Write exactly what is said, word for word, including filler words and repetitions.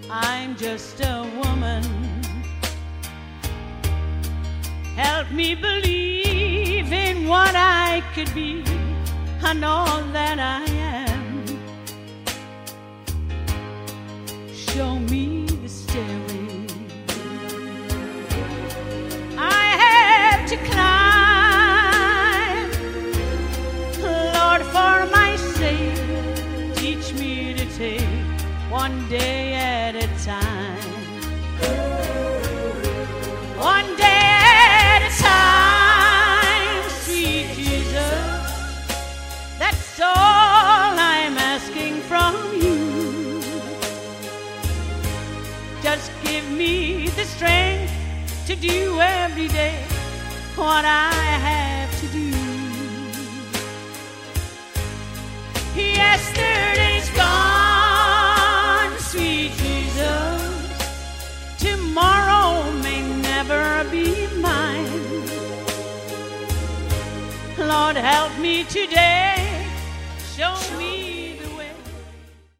I'm just a woman. Help me believe in what I could be and all that I am. Show me the stairway I have to climb. Lord, for my sake, teach me to take one day at a time. One day at a time, sweet Jesus. That's all I'm asking from you. Just give me the strength to do every day what I have to do. Yesterday's gone, sweet Jesus. Tomorrow may never be mine. Lord, help me today. Show me